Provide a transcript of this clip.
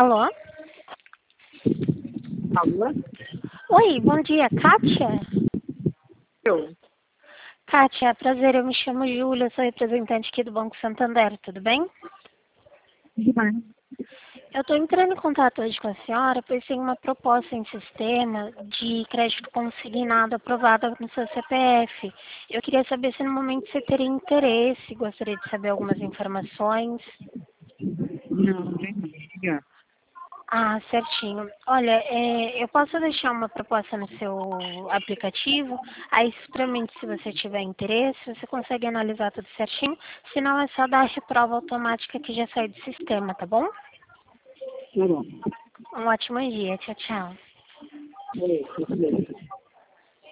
Alô? Alô? Oi, bom dia, Kátia? Eu? Kátia, prazer, eu me chamo Júlia, sou representante aqui do Banco Santander, tudo bem? Tudo bem. Eu estou entrando em contato hoje com a senhora, pois tem uma proposta em sistema de crédito consignado aprovada no seu CPF. Eu queria saber se no momento você teria interesse, gostaria de saber algumas informações. Não tem não. Diga. Ah, certinho. Olha, eu posso deixar uma proposta no seu aplicativo, aí futuramente, se você tiver interesse, você consegue analisar tudo certinho, senão é só dar a reprova automática que já sai do sistema, tá bom? Tá bom. Um ótimo dia, tchau, tchau. Beleza.